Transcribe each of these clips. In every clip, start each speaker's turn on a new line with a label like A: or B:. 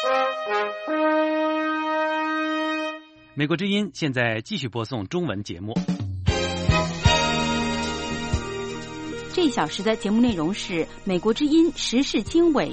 A: 美国之音现在继续播送中文节目。
B: 这一小时的节目内容是美国之音时事经纬。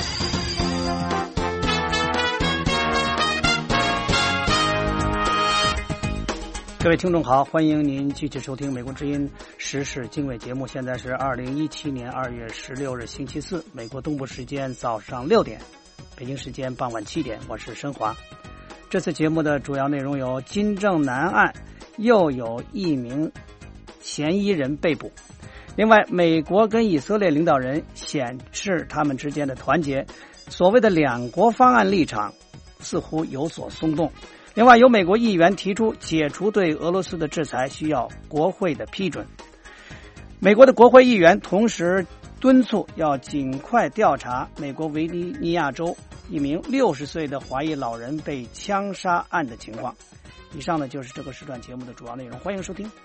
C: 各位听众好，欢迎您继续收听美国之音时事经纬节目。现在是2017年2月16日星期四，美国东部时间早上6点，北京时间傍晚7点，我是申华。这次节目的主要内容有：金正男案又有1名嫌疑人被捕。另外，美国跟以色列领导人显示他们之间的团结，所谓的两国方案立场似乎有所松动。另外，有美国议员提出解除对俄罗斯的制裁需要国会的批准。美国的国会议员同时敦促要尽快调查美国维吉尼亚州1名60岁的华裔老人被枪杀案的情况。以上呢就是这个时段节目的主要内容，欢迎收听。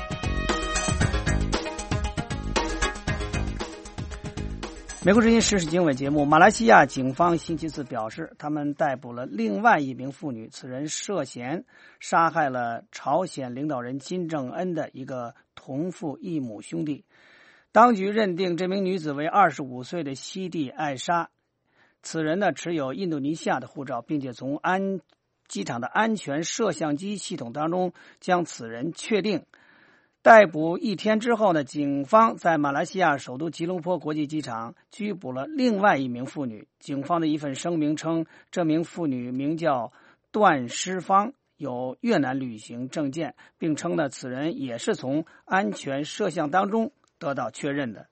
C: 美国之音时事经纬节目，马来西亚警方星期四表示，他们逮捕了另外1名妇女，此人涉嫌杀害了朝鲜领导人金正恩的一个同父异母兄弟。当局认定这名女子为25岁的西蒂艾莎，此人呢持有印度尼西亚的护照，并且从机场的安全摄像机系统当中将此人确定。逮捕1天之后呢，警方在马来西亚首都吉隆坡国际机场拘捕了另外1名妇女。警方的一份声明称，这名妇女名叫段诗芳，有越南旅行证件，并称呢此人也是从安全摄像当中得到确认的。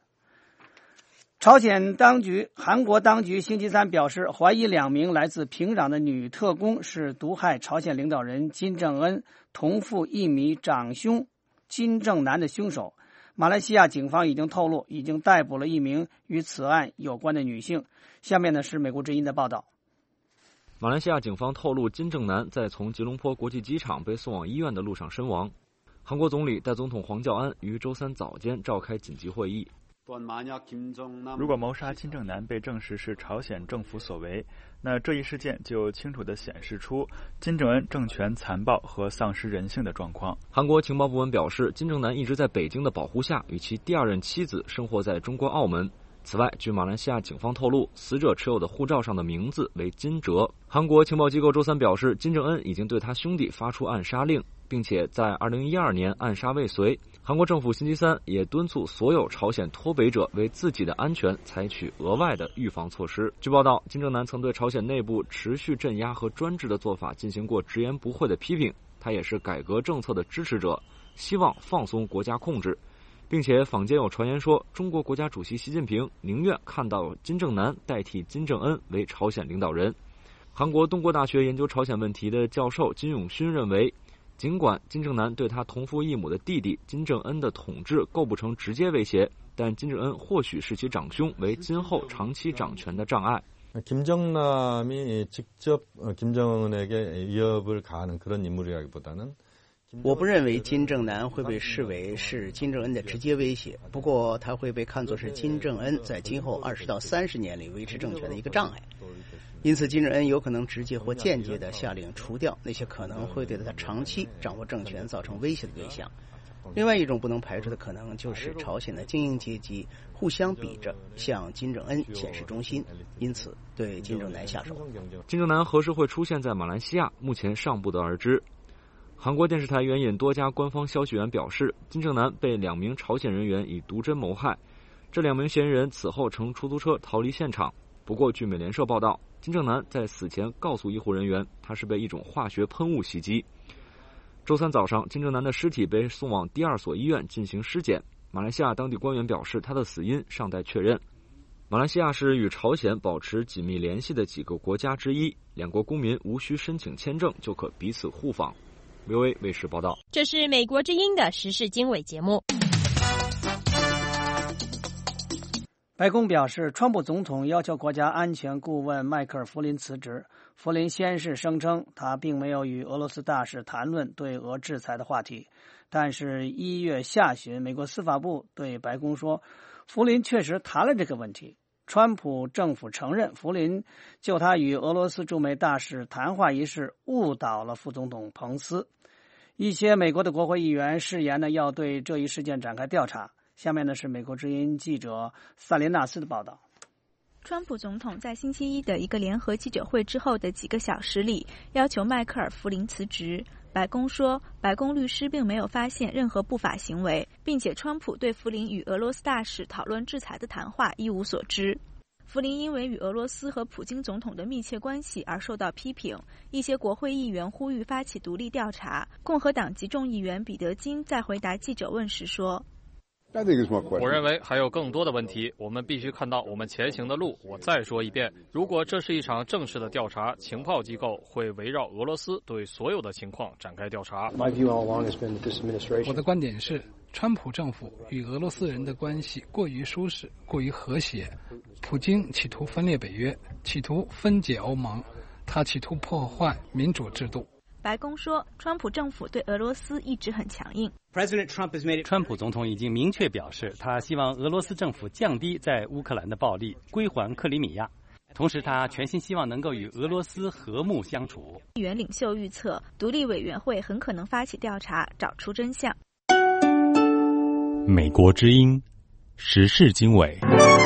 C: 韩国当局星期三表示，怀疑2名来自平壤的女特工是毒害朝鲜领导人金正恩同父异母长兄金正男的凶手。马来西亚警方已经透露，已经逮捕了1名与此案有关的女性。下面呢是美国之音的报道。
D: 马来西亚警方透露，金正男在从吉隆坡国际机场被送往医院的路上身亡。韩国总理代总统黄教安于周三早间召开紧急会议。
E: 如果谋杀金正男被证实是朝鲜政府所为，那这一事件就清楚地显示出金正恩政权残暴和丧失人性的状况。
D: 韩国情报部门表示，金正男一直在北京的保护下与其第2任妻子生活在中国澳门。此外，据马来西亚警方透露，死者持有的护照上的名字为金哲。韩国情报机构周三表示，金正恩已经对他兄弟发出暗杀令，并且在2012年暗杀未遂。韩国政府星期三也敦促所有朝鲜脱北者为自己的安全采取额外的预防措施。据报道，金正男曾对朝鲜内部持续镇压和专制的做法进行过直言不讳的批评，他也是改革政策的支持者，希望放松国家控制，并且坊间有传言说，中国国家主席习近平宁愿看到金正男代替金正恩为朝鲜领导人。韩国东国大学研究朝鲜问题的教授金永勋认为，尽管金正男对他同父异母的弟弟金正恩的统治构不成直接威胁，但金正恩或许视其长兄为今后长期掌权的障碍。
F: 김정남이직접김정은에게위협을가하는그런인물이라기보다는我不认为金正男会被视为是金正恩的直接威胁，不过他会被看作是金正恩在今后20到30年里维持政权的一个障碍。因此，金正恩有可能直接或间接地下令除掉那些可能会对他长期掌握政权造成威胁的对象。另外一种不能排除的可能就是朝鲜的精英阶级互相比着向金正恩显示忠心，因此对金正男下手。
D: 金正男何时会出现在马来西亚，目前尚不得而知。韩国电视台援引多家官方消息源表示，金正男被2名朝鲜人员以毒针谋害，这2名嫌疑人此后乘出租车逃离现场。不过，据美联社报道，金正男在死前告诉医护人员，他是被一种化学喷雾袭击。周三早上，金正男的尸体被送往第2所医院进行尸检。马来西亚当地官员表示，他的死因尚待确认。马来西亚是与朝鲜保持紧密联系的几个国家之一，2国公民无需申请签证就可彼此互访。VOA 卫视报道。
G: 这是美国之音的时事经纬节目。
C: 白宫表示，川普总统要求国家安全顾问迈克尔·弗林辞职。弗林先是声称，他并没有与俄罗斯大使谈论对俄制裁的话题。但是1月下旬，美国司法部对白宫说，弗林确实谈了这个问题。 川普政府承认福林就他与俄罗斯驻美大使谈话一事误导了副总统彭斯。一些美国的国会议员誓言呢要对这一事件展开调查。下面呢是美国之音记者萨琳纳斯的报道。
H: 川普总统在星期一的一个联合记者会之后的几个小时里，要求迈克尔·福林辞职。白宫说，白宫律师并没有发现任何不法行为，并且川普对福林与俄罗斯大使讨论制裁的谈话一无所知。福林因为与俄罗斯和普京总统的密切关系而受到批评，一些国会议员呼吁发起独立调查。共和党籍众议员彼得金在回答记者问时说，
I: 我认为还有更多的问题，我们必须看到我们前行的路。我再说一遍，如果这是一场正式的调查，情报机构会围绕俄罗斯对所有的情况展开调查。
J: 我的观点是，川普政府与俄罗斯人的关系过于舒适，过于和谐。普京企图分裂北约，企图分解欧盟，他企图破坏民主制度。
H: 白宫说，川普政府对俄罗斯一直很强硬。
A: 川普总统已经明确表示，他希望俄罗斯政府降低在乌克兰的暴力，归还克里米亚。同时，他全心希望能够与俄罗斯和睦相处。
H: 议员领袖预测，独立委员会很可能发起调查，找出真相。
A: 美国之音，时事经纬。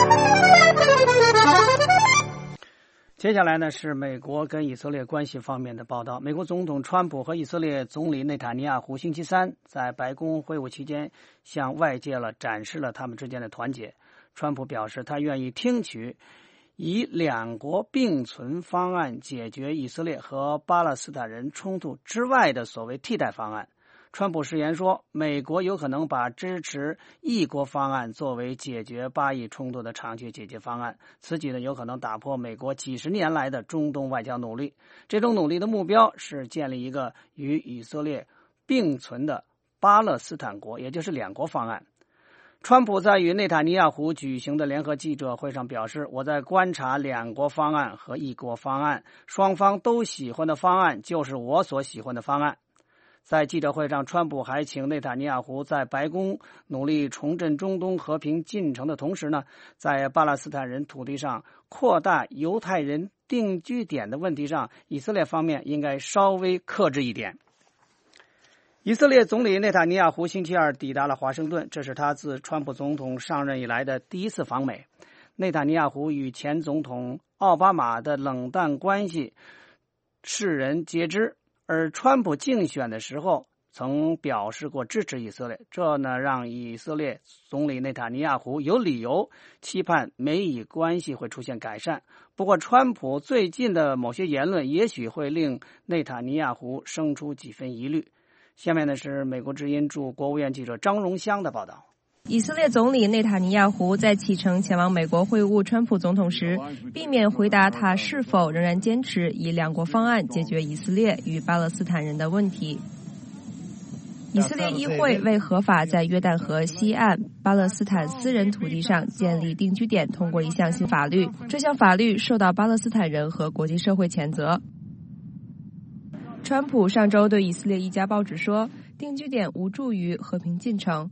C: 接下来呢是美国跟以色列关系方面的报道。美国总统川普和以色列总理内塔尼亚胡星期三在白宫会晤期间向外界展示了他们之间的团结。川普表示，他愿意听取以两国并存方案解决以色列和巴勒斯坦人冲突之外的所谓替代方案。川普誓言说，美国有可能把支持一国方案作为解决巴以冲突的长期解决方案。此举呢，有可能打破美国几十年来的中东外交努力。这种努力的目标是建立一个与以色列并存的巴勒斯坦国，也就是两国方案。川普在与内塔尼亚胡举行的联合记者会上表示，我在观察两国方案和一国方案，双方都喜欢的方案就是我所喜欢的方案。在记者会上，川普还请内塔尼亚胡在白宫努力重振中东和平进程的同时呢，在巴勒斯坦人土地上扩大犹太人定居点的问题上，以色列方面应该稍微克制一点。以色列总理内塔尼亚胡星期二抵达了华盛顿，这是他自川普总统上任以来的第一次访美。内塔尼亚胡与前总统奥巴马的冷淡关系世人皆知，而川普竞选的时候曾表示过支持以色列，这呢让以色列总理内塔尼亚胡有理由期盼美以关系会出现改善。不过川普最近的某些言论也许会令内塔尼亚胡生出几分疑虑。下面呢是美国之音驻国务院记者张荣香的报道。
K: 以色列总理内塔尼亚胡在启程前往美国会晤川普总统时，避免回答他是否仍然坚持以两国方案解决以色列与巴勒斯坦人的问题。以色列议会为合法在约旦河西岸巴勒斯坦私人土地上建立定居点通过一项新法律，这项法律受到巴勒斯坦人和国际社会谴责。川普上周对以色列一家报纸说，定居点无助于和平进程。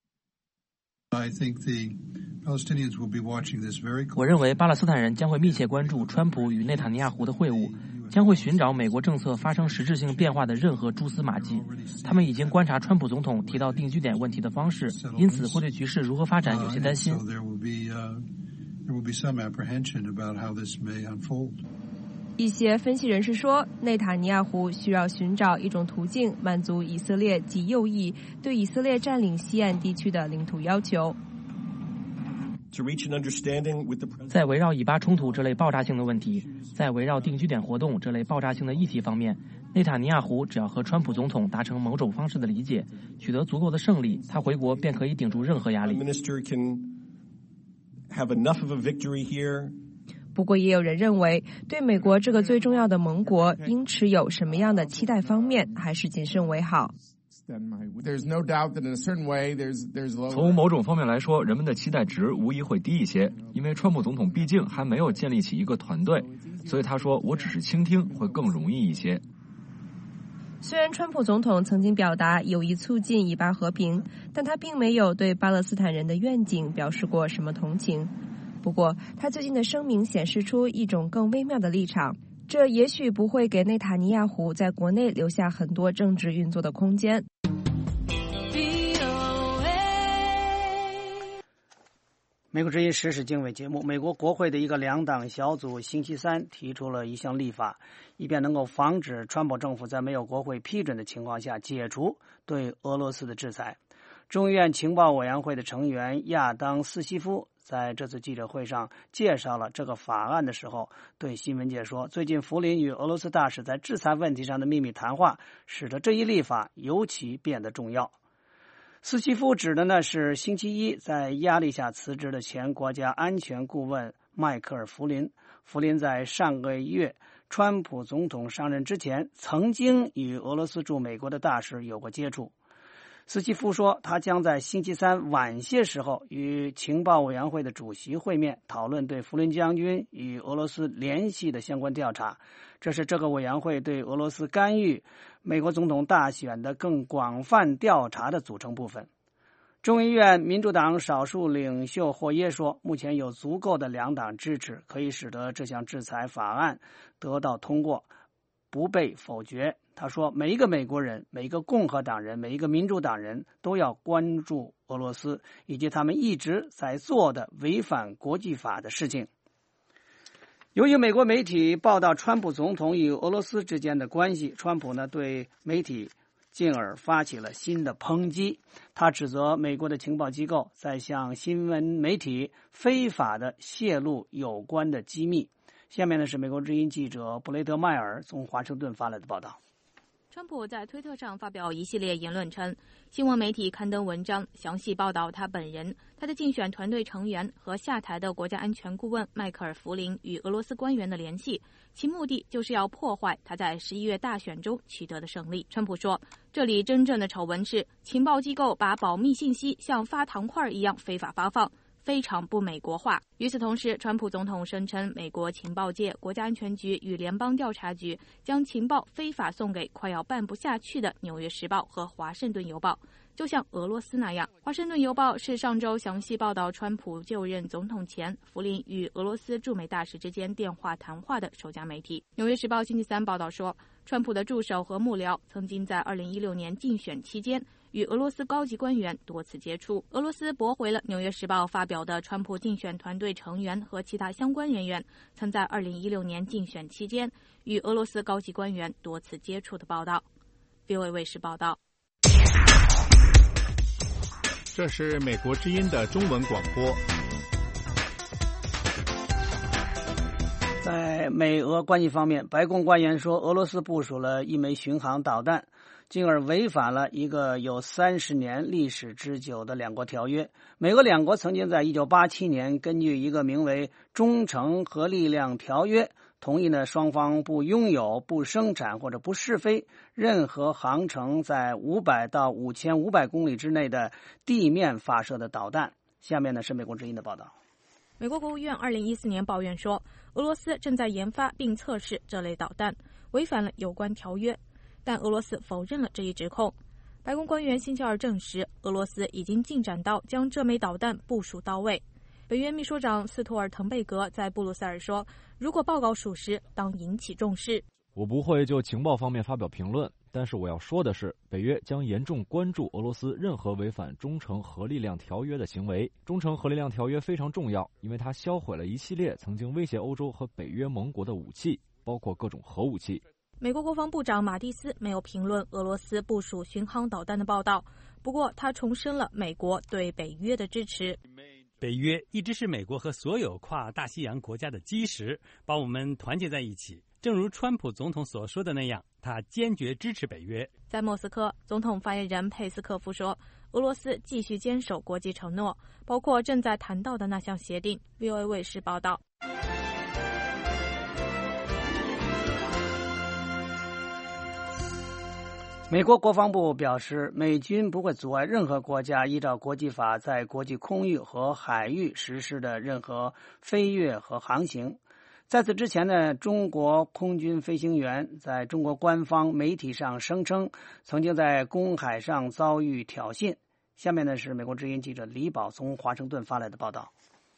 L: 我认为巴勒斯坦人将会密切关注川普与内塔尼亚胡的会晤，将会寻找美国政策发生实质性变化的任何蛛丝马迹。他们已经观察川普总统提到定居点问题的方式，因此会对局势如何发展有些担心。
K: 一些分析人士说，内塔尼亚胡需要寻找一种途径，满足以色列及右翼对以色列占领西岸地区的领土要求。
L: 在围绕以巴冲突这类爆炸性的问题，在围绕定居点活动这类爆炸性的议题方面，内塔尼亚胡只要和川普总统达成某种方式的理解，取得足够的胜利，他回国便可以顶住任何压力。
K: 不过也有人认为，对美国这个最重要的盟国应持有什么样的期待方面，还是谨慎为好。
D: 从某种方面来说，人们的期待值无疑会低一些，因为川普总统毕竟还没有建立起一个团队，所以他说我只是倾听会更容易一些。
K: 虽然川普总统曾经表达有意促进以巴和平，但他并没有对巴勒斯坦人的愿景表示过什么同情。 不过，他最近的声明显示出一种更微妙的立场，这也许不会给内塔尼亚胡在国内留下很多政治运作的空间。
C: 美国之音时事经纬节目，美国国会的一个两党小组星期三提出了一项立法，以便能够防止川普政府在没有国会批准的情况下解除对俄罗斯的制裁。众议院情报委员会的成员亚当·斯西夫在这次记者会上介绍了这个法案的时候，对新闻界说，最近福林与俄罗斯大使在制裁问题上的秘密谈话使得这一立法尤其变得重要。斯基夫指的呢是星期一在压力下辞职的前国家安全顾问迈克尔·弗林。弗林在上个月川普总统上任之前，曾经与俄罗斯驻美国的大使有过接触。斯基夫说，他将在星期三晚些时候与情报委员会的主席会面，讨论对弗林将军与俄罗斯联系的相关调查。这是这个委员会对俄罗斯干预美国总统大选的更广泛调查的组成部分。众议院民主党少数领袖霍耶说，目前有足够的两党支持，可以使得这项制裁法案得到通过，不被否决。他说，每一个美国人，每一个共和党人，每一个民主党人都要关注俄罗斯以及他们一直在做的违反国际法的事情。由于美国媒体报道川普总统与俄罗斯之间的关系，川普呢对媒体进而发起了新的抨击。他指责美国的情报机构在向新闻媒体非法的泄露有关的机密。下面呢是美国之音记者布雷德迈尔从华盛顿发来的报道。
M: 川普在推特上发表一系列言论称，新闻媒体刊登文章详细报道他本人、他的竞选团队成员和下台的国家安全顾问迈克尔·弗林与俄罗斯官员的联系，其目的就是要破坏他在11月大选中取得的胜利。川普说，这里真正的丑闻是情报机构把保密信息像发糖块一样非法发放，非常不美国化。与此同时，川普总统声称美国情报界、国家安全局与联邦调查局将情报非法送给快要办不下去的《纽约时报》和《华盛顿邮报》，就像俄罗斯那样。《华盛顿邮报》是上周详细报道川普就任总统前弗林与俄罗斯驻美大使之间电话谈话的首家媒体。《纽约时报》星期三报道说，川普的助手和幕僚曾经在2016年竞选期间与俄罗斯高级官员多次接触。俄罗斯驳回了《纽约时报》发表的川普竞选团队成员和其他相关人员曾在2016年竞选期间与俄罗斯高级官员多次接触的报道。VOA 卫视报道。
N: 这是美国之音的中文广播。
C: 在美俄关系方面，白宫官员说，俄罗斯部署了一枚巡航导弹，进而违反了一个有30年历史之久的两国条约。美俄两国曾经在1987年根据一个名为《忠诚核力量条约》同意呢，双方不拥有、不生产或者不试飞任何航程在500到5500公里之内的地面发射的导弹。下面呢是美国之音的报道。
M: 美国国务院2014年抱怨说，俄罗斯正在研发并测试这类导弹，违反了有关条约，但俄罗斯否认了这一指控。白宫官员星期二证实，俄罗斯已经进展到将这枚导弹部署到位。北约秘书长斯托尔滕贝格在布鲁塞尔说，如果报告属实，当引起重视。
D: 我不会就情报方面发表评论，但是我要说的是，北约将严重关注俄罗斯任何违反忠诚核力量条约的行为。忠诚核力量条约非常重要，因为它销毁了一系列曾经威胁欧洲和北约盟国的武器，包括各种核武器。
M: 美国国防部长马蒂斯没有评论俄罗斯部署巡航导弹的报道，不过他重申了美国对北约的支持。
A: 北约一直是美国和所有跨大西洋国家的基石，把我们团结在一起。正如川普总统所说的那样，他坚决支持北约。
M: 在莫斯科，总统发言人佩斯科夫说，俄罗斯继续坚守国际承诺，包括正在谈到的那项协定。VOA 卫视报道。
C: 美国国防部表示，美军不会阻碍任何国家依照国际法在国际空域和海域实施的任何飞越和航行。在此之前呢，中国空军飞行员在中国官方媒体上声称，曾经在公海上遭遇挑衅。下面呢是美国之音记者李宝从华盛顿发来的报道。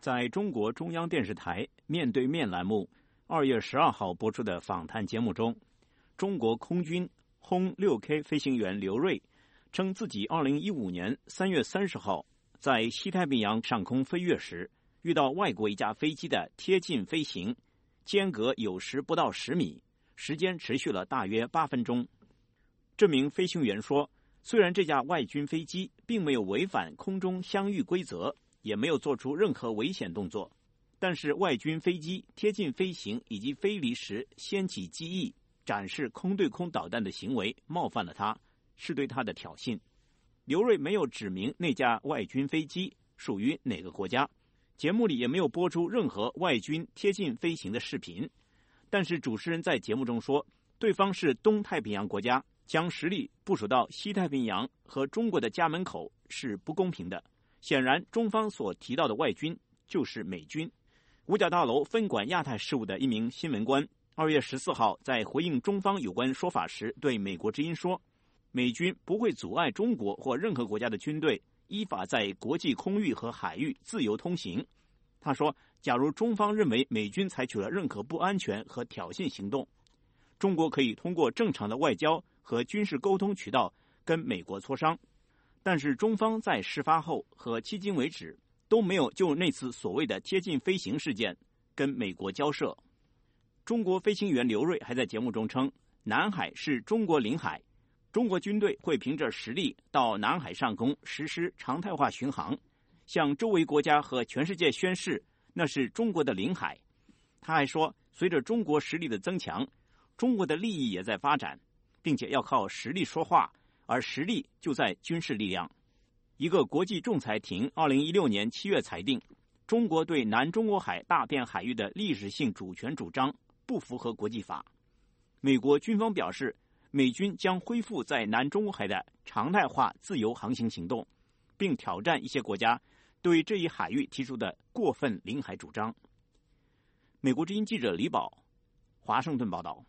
O: 在中国中央电视台面对面栏目2月12号播出的访谈节目中，中国空军轰 6K 飞行员刘瑞称自己2015年3月30号在西太平洋上空飞跃时，遇到外国一架飞机的贴近飞行，间隔有时不到10米，时间持续了大约8分钟。这名飞行员说，虽然这架外军飞机并没有违反空中相遇规则，也没有做出任何危险动作，但是外军飞机贴近飞行以及飞离时掀起机翼，展示空对空导弹的行为冒犯了他，是对他的挑衅。刘瑞没有指明那架外军飞机属于哪个国家，节目里也没有播出任何外军贴近飞行的视频，但是主持人在节目中说，对方是东太平洋国家，将实力部署到西太平洋和中国的家门口是不公平的。显然中方所提到的外军就是美军。五角大楼分管亚太事务的一名新闻官2月14号在回应中方有关说法时对美国之音说，美军不会阻碍中国或任何国家的军队依法在国际空域和海域自由通行。他说，假如中方认为美军采取了任何不安全和挑衅行动，中国可以通过正常的外交和军事沟通渠道跟美国磋商。但是中方在事发后和迄今为止都没有就那次所谓的贴近飞行事件跟美国交涉。中国飞行员刘瑞还在节目中称，南海是中国领海，中国军队会凭着实力到南海上空实施常态化巡航，向周围国家和全世界宣示那是中国的领海。他还说，随着中国实力的增强，中国的利益也在发展，并且要靠实力说话，而实力就在军事力量。一个国际仲裁庭2016年7月裁定，中国对南中国海大片海域的历史性主权主张不符合国际法。美国军方表示，美军将恢复在南中国海的常态化自由航行行动，并挑战一些国家对这一海域提出的过分领海主张。美国之音记者李宝，华盛顿报道。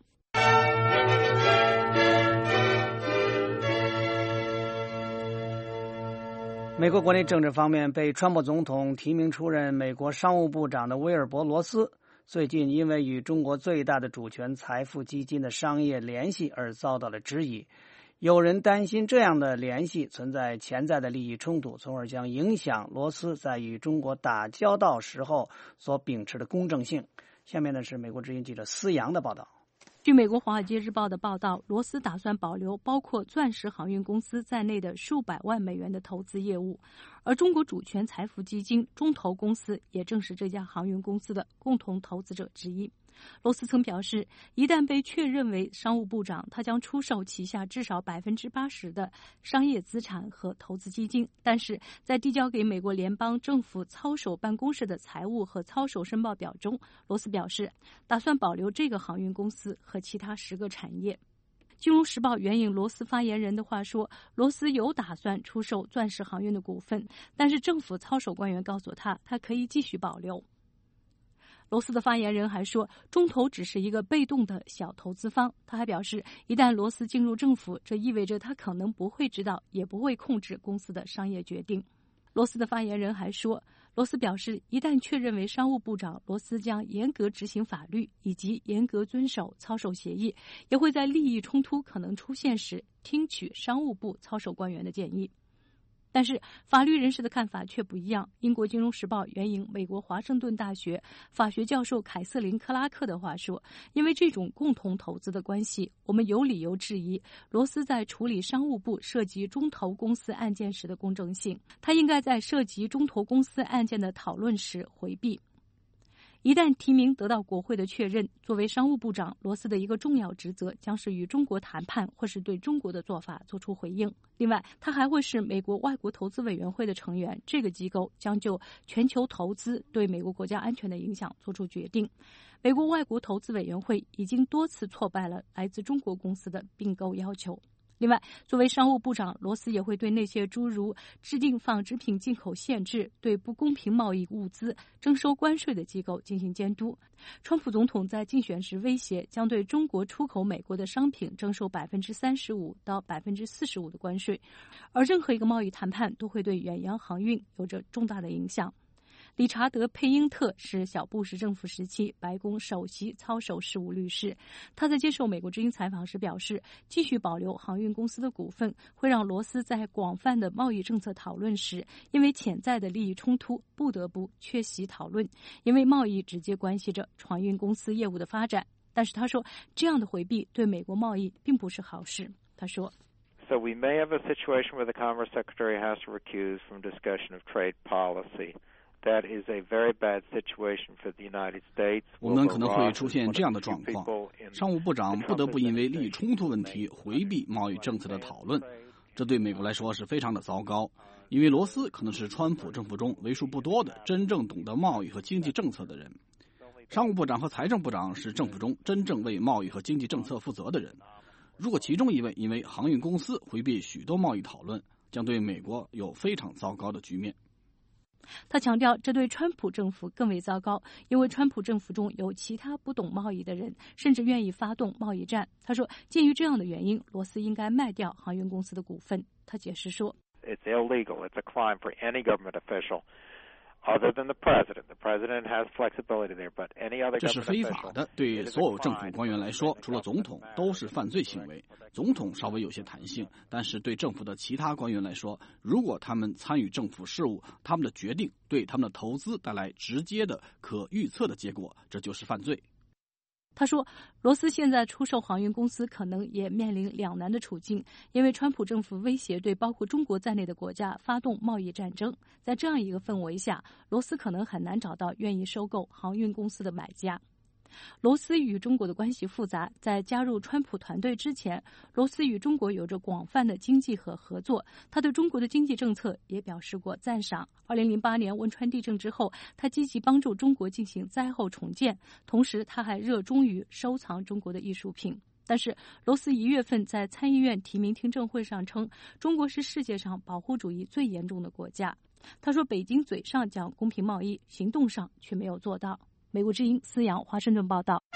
C: 美国国内政治方面，被川普总统提名出任美国商务部长的威尔伯·罗斯，最近因为与中国最大的主权财富基金的商业联系而遭到了质疑。有人担心这样的联系存在潜在的利益冲突，从而将影响罗斯在与中国打交道时候所秉持的公正性。下面呢是美国之音记者思阳的报道。
P: 据美国《华尔街日报》的报道，罗斯打算保留包括钻石航运公司在内的数百万美元的投资业务，而中国主权财富基金中投公司也正是这家航运公司的共同投资者之一。罗斯曾表示，一旦被确认为商务部长，他将出售旗下至少80%的商业资产和投资基金。但是在递交给美国联邦政府操守办公室的财务和操守申报表中，罗斯表示打算保留这个航运公司和其他10个产业。金融时报援引罗斯发言人的话说，罗斯有打算出售钻石航运的股份，但是政府操守官员告诉他，他可以继续保留。罗斯的发言人还说，中投只是一个被动的小投资方。他还表示，一旦罗斯进入政府，这意味着他可能不会知道，也不会控制公司的商业决定。罗斯的发言人还说，罗斯表示，一旦确认为商务部长，罗斯将严格执行法律，以及严格遵守操守协议，也会在利益冲突可能出现时听取商务部操守官员的建议。但是法律人士的看法却不一样。英国金融时报援引美国华盛顿大学法学教授凯瑟琳·克拉克的话说，因为这种共同投资的关系，我们有理由质疑罗斯在处理商务部涉及中投公司案件时的公正性。他应该在涉及中投公司案件的讨论时回避。一旦提名得到国会的确认，作为商务部长，罗斯的一个重要职责将是与中国谈判，或是对中国的做法做出回应。另外，他还会是美国外国投资委员会的成员，这个机构将就全球投资对美国国家安全的影响做出决定。美国外国投资委员会已经多次挫败了来自中国公司的并购要求。另外，作为商务部长，罗斯也会对那些诸如制定纺织品进口限制、对不公平贸易物资征收关税的机构进行监督。川普总统在竞选时威胁将对中国出口美国的商品征收35%到45%的关税，而任何一个贸易谈判都会对远洋航运有着重大的影响。 理查德·佩因特是小布什政府时期白宫首席操守事务律师。他在接受美国之音采访时表示，继续保留航运公司的股份会让罗斯在广泛的贸易政策讨论时，因为潜在的利益冲突不得不缺席讨论，因为贸易直接关系着船运公司业务的发展。但是他说，这样的回避对美国贸易并不是好事。他说
Q: So we may have a situation where the Commerce Secretary has to recuse from discussion of trade policy. That is a very bad situation for the United States.
R: 我们可能会出现这样的状况，商务部长不得不因为利益冲突问题回避贸易政策的讨论，这对美国来说是非常的糟糕，因为罗斯可能是川普政府中为数不多的真正懂得贸易和经济政策的人。商务部长和财政部长是政府中真正为贸易和经济政策负责的人。如果其中一位因为航运公司回避许多贸易讨论，将对美国有非常糟糕的局面。
P: 他强调，这对川普政府更为糟糕，因为川普政府中有其他不懂贸易的人，甚至愿意发动贸易战。他说，鉴于这样的原因，罗斯应该卖掉航运公司的股份。他解释说
Q: It's illegal. It's a crime for any government official.Other than the president. The president has flexibility there, but any other government official.
R: 这是非法的，对所有政府官员来说，除了总统都是犯罪行为。总统稍微有些弹性，但是对政府的其他官员来说，如果他们参与政府事务，他们的决定对他们的投资带来直接的、可预测的结果，这就是犯罪。
P: 他说，罗斯现在出售航运公司可能也面临两难的处境，因为川普政府威胁对包括中国在内的国家发动贸易战争。在这样一个氛围下，罗斯可能很难找到愿意收购航运公司的买家。罗斯与中国的关系复杂，在加入川普团队之前，罗斯与中国有着广泛的经济和合作，他对中国的经济政策也表示过赞赏。2008年汶川地震之后，他积极帮助中国进行灾后重建，同时他还热衷于收藏中国的艺术品。但是罗斯1月份在参议院提名听证会上称，中国是世界上保护主义最严重的国家。他说，北京嘴上讲公平贸易，行动上却没有做到。美国之音思阳华盛顿报道。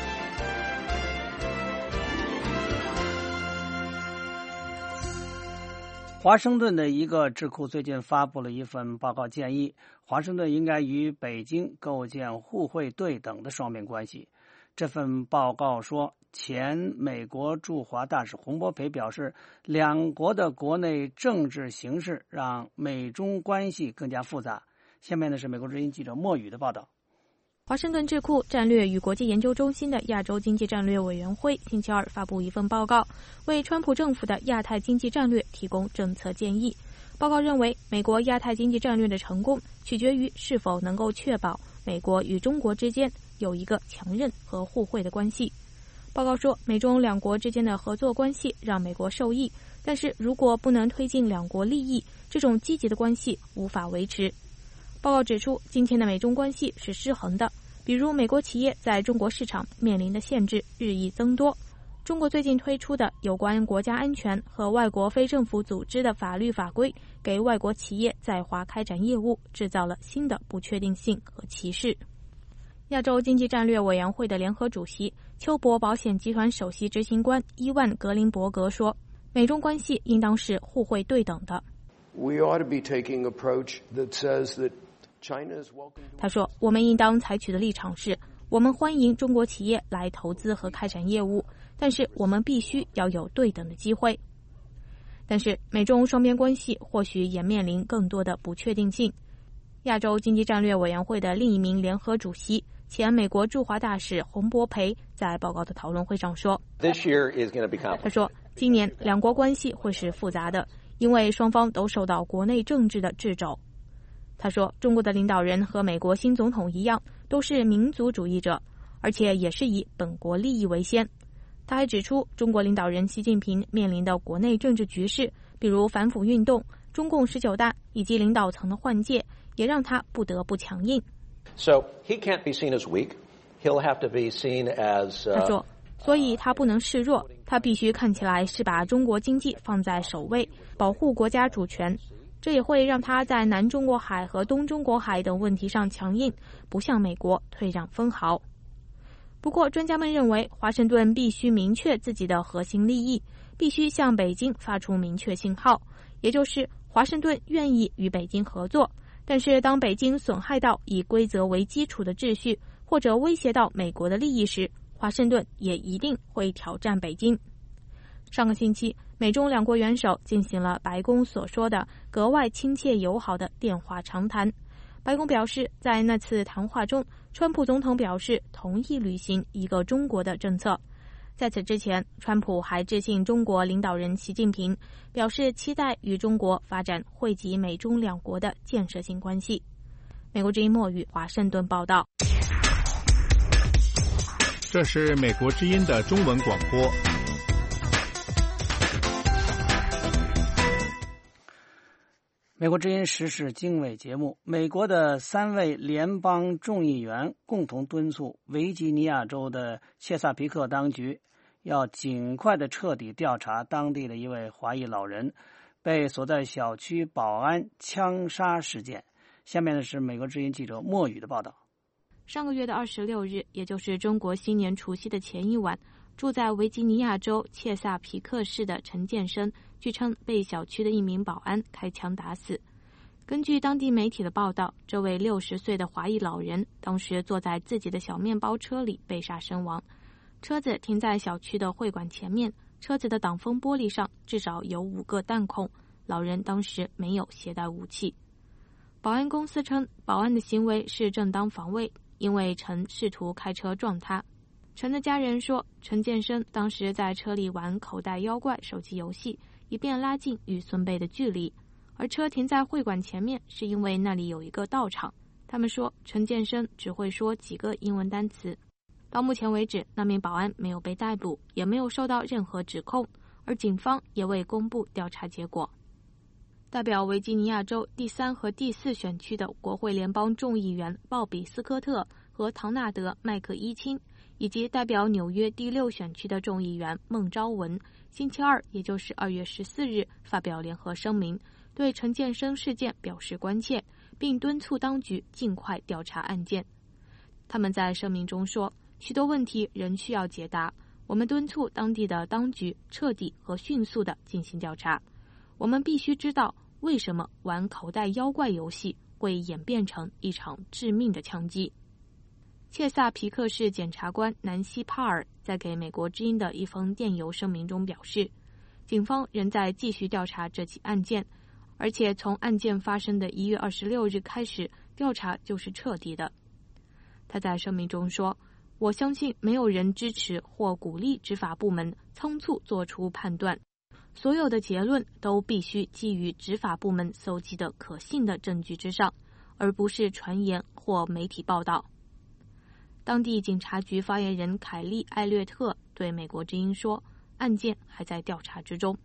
C: 华盛顿的一个智库最近发布了一份报告，建议华盛顿应该与北京构建互惠对等的双边关系。这份报告说，前美国驻华大使洪博培表示，两国的国内政治形势让美中关系更加复杂。下面呢是美国之音记者莫宇的报道。
M: 华盛顿智库战略与国际研究中心的亚洲经济战略委员会星期二发布一份报告，为川普政府的亚太经济战略提供政策建议。报告认为，美国亚太经济战略的成功取决于是否能够确保美国与中国之间有一个强韧和互惠的关系。报告说，美中两国之间的合作关系让美国受益，但是如果不能推进两国利益，这种积极的关系无法维持。报告指出，今天的美中关系是失衡的，比如美国企业在中国市场面临的限制日益增多，中国最近推出的有关国家安全和外国非政府组织的法律法规，给外国企业在华开展业务制造了新的不确定性和歧视。亚洲经济战略委员会的联合主席、邱博保险集团首席执行官伊万·格林伯格说，美中关系应当是互惠对等的。他说，我们应当采取的立场是，我们欢迎中国企业来投资和开展业务，但是我们必须要有对等的机会。但是美中双边关系或许也面临更多的不确定性。亚洲经济战略委员会的另一名联合主席、前美国驻华大使洪博培在报告的讨论会上说，他说，今年两国关系会是复杂的，因为双方都受到国内政治的掣肘。他说，中国的领导人和美国新总统一样，都是民族主义者，而且也是以本国利益为先。他还指出，中国领导人习近平面临的国内政治局势，比如反腐运动、中共19大以及领导层的换届，也让他不得不强硬。
S: So he can't be seen as weak. He'll have to be seen as
M: 他说，所以他不能示弱，他必须看起来是把中国经济放在首位，保护国家主权。这也会让他在南中国海和东中国海等问题上强硬，不向美国退让分毫。不过，专家们认为，华盛顿必须明确自己的核心利益，必须向北京发出明确信号，也就是华盛顿愿意与北京合作， 但是当北京损害到以规则为基础的秩序，或者威胁到美国的利益时，华盛顿也一定会挑战北京。上个星期，美中两国元首进行了白宫所说的格外亲切友好的电话长谈。白宫表示，在那次谈话中，川普总统表示同意履行一个中国的政策。在此之前，川普还致信中国领导人习近平，表示期待与中国发展惠及美中两国的建设性关系。美国之音莫语华盛顿报道。
N: 这是美国之音的中文广播。
C: 美国之音时事经纬节目，美国的3位联邦众议员共同敦促维吉尼亚州的切萨皮克当局要尽快的彻底调查当地的一位华裔老人被所在小区保安枪杀事件。下面的是美国之音记者莫宇的报道。
M: 上个月的26日，也就是中国新年除夕的前一晚，住在维吉尼亚州切萨皮克市的陈建生据称被小区的一名保安开枪打死。根据当地媒体的报道，这位60岁的华裔老人当时坐在自己的小面包车里被杀身亡。车子停在小区的会馆前面，车子的挡风玻璃上至少有5个弹孔，老人当时没有携带武器。保安公司称，保安的行为是正当防卫，因为陈试图开车撞他。陈的家人说，陈建生当时在车里玩口袋妖怪手机游戏，以便拉近与孙辈的距离，而车停在会馆前面是因为那里有一个道场。他们说，陈建生只会说几个英文单词。到目前为止，那名保安没有被逮捕，也没有受到任何指控，而警方也未公布调查结果。代表维吉尼亚州第3和第4选区的国会联邦众议员鲍比斯科特和唐纳德麦克伊钦，以及代表纽约第6选区的众议员孟昭文，星期二，也就是2月14日发表联合声明，对陈建生事件表示关切，并敦促当局尽快调查案件。他们在声明中说，许多问题仍需要解答，我们敦促当地的当局彻底和迅速地进行调查。我们必须知道为什么玩口袋妖怪游戏会演变成一场致命的枪击。切萨皮克市检察官南希·帕尔在给美国之音的一封电邮声明中表示，警方仍在继续调查这起案件，而且从案件发生的1月26日开始，调查就是彻底的。他在声明中说，我相信没有人支持或鼓励执法部门仓促做出判断，所有的结论都必须基于执法部门搜集的可信的证据之上，而不是传言或媒体报道。当地警察局发言人凯利·艾略特对美国之音说，案件还在调查之中。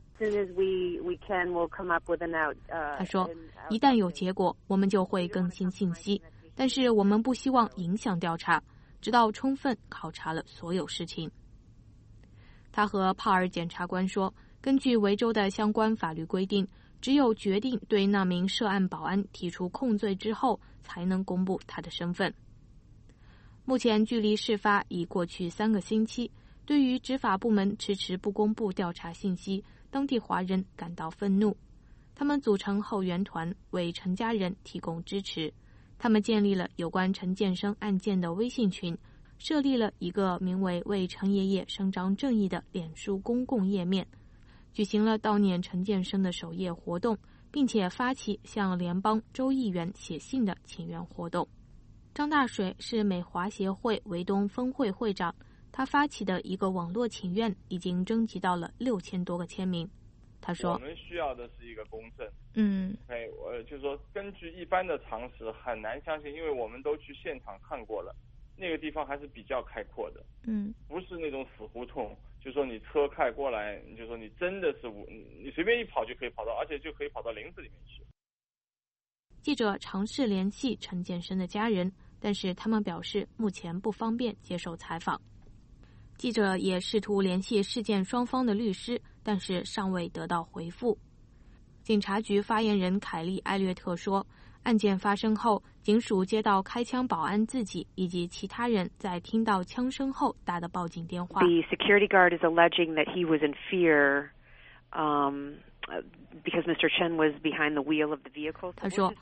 M: 他说，一旦有结果，我们就会更新信息，但是我们不希望影响调查，直到充分考察了所有事情。他和帕尔检察官说，根据维州的相关法律规定，只有决定对那名涉案保安提出控罪之后，才能公布他的身份。目前距离事发已过去3个星期，对于执法部门迟迟不公布调查信息，当地华人感到愤怒。他们组成后援团，为陈家人提供支持。他们建立了有关陈建生案件的微信群，设立了一个名为为陈爷爷伸张正义的脸书公共页面，举行了悼念陈建生的守夜活动，并且发起向联邦州议员写信的请愿活动。张大水是美华协会维东分会会长，他发起的一个网络请愿已经征集到了6000多个签名。他说，
T: 我们需要的是一个公正。就是说根据一般的常识很难相信，因为我们都去现场看过了，那个地方还是比较开阔的，不是那种死胡同，就说你车开过来，就说你真的是你随便一跑就可以跑到，而且就可以跑到林子里面去。
M: 记者尝试联系陈建生的家人，但是他们表示目前不方便接受采访。记者也试图联系事件双方的律师，但是尚未得到回复。警察局发言人凯利·艾略特说，案件发生后，警署接到开枪保安自己以及其他人在听到枪声后打的报警电话。
U: The security guard is alleging that he was in fear because Mr. Chen was behind the wheel of the vehicle.
M: 他说，保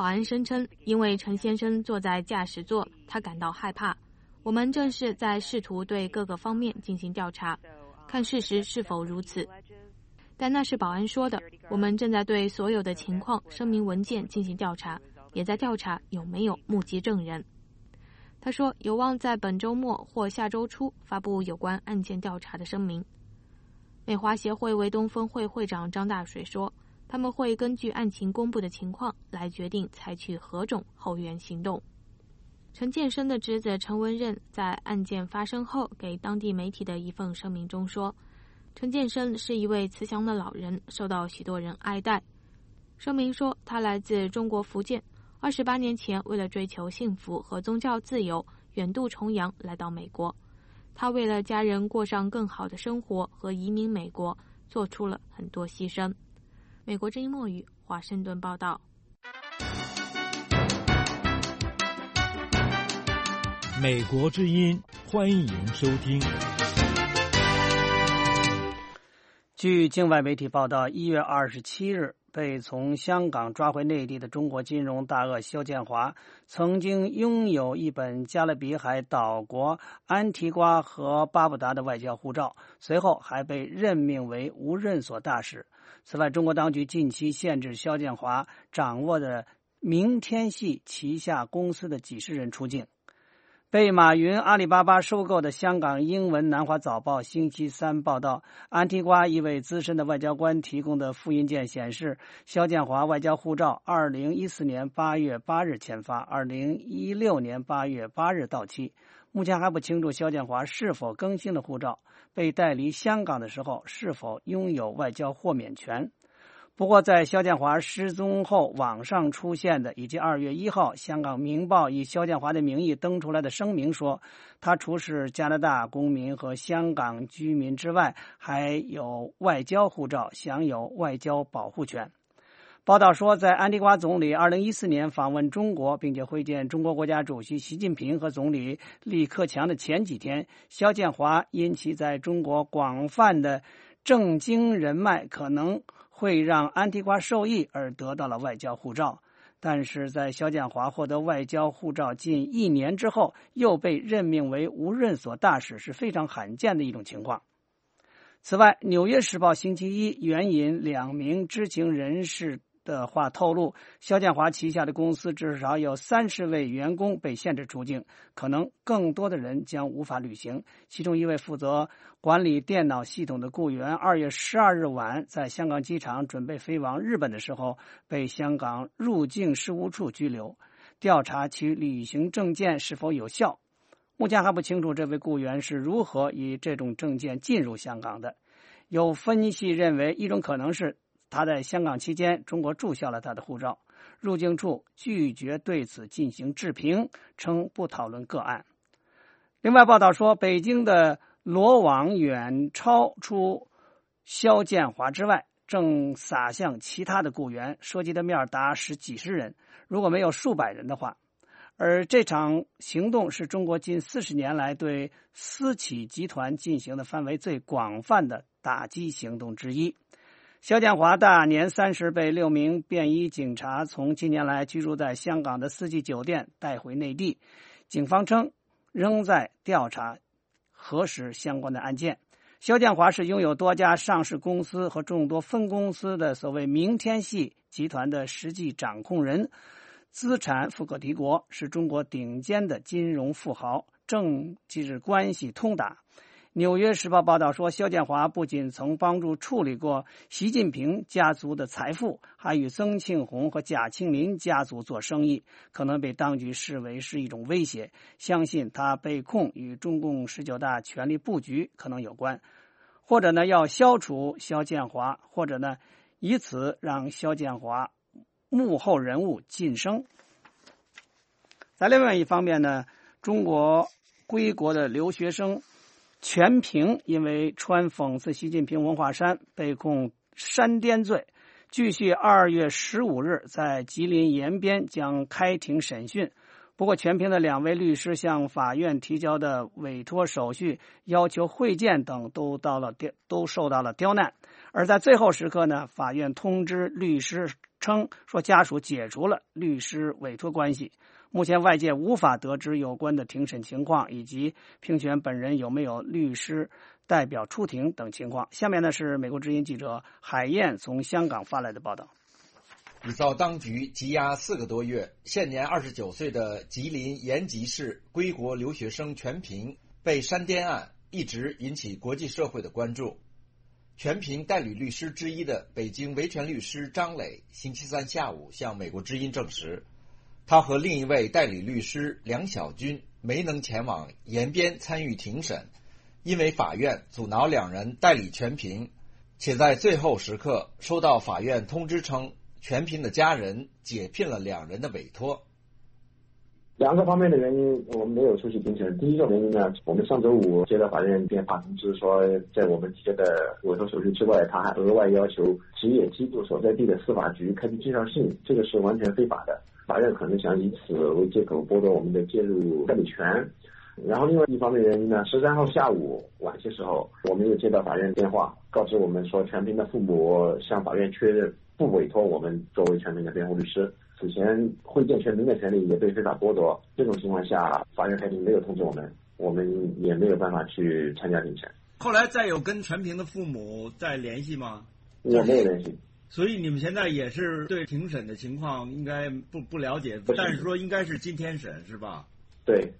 M: 保安声称，因为陈先生坐在驾驶座，他感到害怕。我们正是在试图对各个方面进行调查，看事实是否如此。但那是保安说的，我们正在对所有的情况声明文件进行调查，也在调查有没有目击证人。他说有望在本周末或下周初发布有关案件调查的声明。美华协会维东分会会长张大水说，他们会根据案情公布的情况来决定采取何种后援行动。陈建生的侄子陈文任在案件发生后给当地媒体的一份声明中说，陈建生是一位慈祥的老人，受到许多人爱戴。声明说，他来自中国福建，28年前为了追求幸福和宗教自由，远渡重洋来到美国。他为了家人过上更好的生活和移民美国，做出了很多牺牲。美国之音墨语华盛顿报道。
B: 美国之音，欢迎收听。
C: 据境外媒体报道，1月27日被从香港抓回内地的中国金融大鳄肖建华，曾经拥有一本加勒比海岛国安提瓜和巴布达的外交护照，随后还被任命为无任所大使。此外，中国当局近期限制肖建华掌握的明天系旗下公司的几十人出境。被马云、阿里巴巴收购的香港英文南华早报星期三报道，安提瓜一位资深的外交官提供的复印件显示，肖建华外交护照2014年8月8日签发，2016年8月8日到期。目前还不清楚肖建华是否更新了护照，被带离香港的时候是否拥有外交豁免权。不过，在肖建华失踪后，网上出现的以及2月1号香港明报以肖建华的名义登出来的声明说，他除是加拿大公民和香港居民之外，还有外交护照，享有外交保护权。报道说，在安提瓜总理2014年访问中国，并且会见中国国家主席习近平和总理李克强的前几天，肖建华因其在中国广泛的政经人脉可能会让安提瓜受益而得到了外交护照，但是在肖建华获得外交护照近1年之后，又被任命为无任所大使，是非常罕见的一种情况。此外，《纽约时报》星期一援引2名知情人士的话透露，肖建华旗下的公司至少有30位员工被限制出境，可能更多的人将无法旅行。其中一位负责管理电脑系统的雇员2月12日晚在香港机场准备飞往日本的时候，被香港入境事务处拘留，调查其旅行证件是否有效。目前还不清楚这位雇员是如何以这种证件进入香港的。有分析认为，一种可能是他在香港期间，中国注销了他的护照，入境处拒绝对此进行置评，称不讨论个案。另外报道说，北京的罗网远超出肖建华之外，正撒向其他的雇员，涉及的面达几十人，如果没有数百人的话。而这场行动是中国近40年来对私企集团进行的范围最广泛的打击行动之一。肖建华大年30被6名便衣警察从近年来居住在香港的4季酒店带回内地，警方称仍在调查核实相关的案件。肖建华是拥有多家上市公司和众多分公司的所谓明天系集团的实际掌控人，资产富可敌国，是中国顶尖的金融富豪，政治关系通达。纽约时报报道说，肖建华不仅曾帮助处理过习近平家族的财富，还与曾庆红和贾庆林家族做生意，可能被当局视为是一种威胁。相信他被控与中共19大权力布局可能有关，或者呢要消除肖建华，或者呢以此让肖建华幕后人物晋升。在另外一方面呢，中国归国的留学生全平因为穿讽刺习近平文化衫被控煽颠罪，继续2月15日在吉林延边将开庭审讯。不过全平的2位律师向法院提交的委托手续、要求会见等都受到了刁难。而在最后时刻呢，法院通知律师称说家属解除了律师委托关系。目前外界无法得知有关的庭审情况以及平权本人有没有律师代表出庭等情况。下面呢是美国之音记者海燕从香港发来的报道。
E: 已遭当局羁押4个多月，现年29岁的吉林延吉市归国留学生全平被删颠案一直引起国际社会的关注。全平代理律师之一的北京维权律师张磊星期三下午向美国之音证实，他和另一位代理律师梁小军没能前往延边参与庭审，因为法院阻挠两人代理全平，且在最后时刻收到法院通知称全平的家人解聘了两人的委托。
V: 2个方面的原因，我们没有出席庭审。第一个原因呢，我们上周五接到法院电话通知说，在我们提交的委托手续之外，他还额外要求职业机构所在地的司法局开具介绍信，这个是完全非法的。法院可能想以此为借口剥夺我们的介入代理权。然后另外一方面原因呢，13号下午晚些时候，我们又接到法院电话，告知我们说全平的父母向法院确认不委托我们作为全平的辩护律师。此前会见全平的权利也被非法剥夺，这种情况下，法院开庭没有通知我们，我们也没有办法去参加庭审。
W: 后来再有跟全平的父母再联系吗？
V: 我没有联系。
W: 所以你们现在也是对庭审的情况应该不了解，但是说应该是今天审是吧？
V: 对。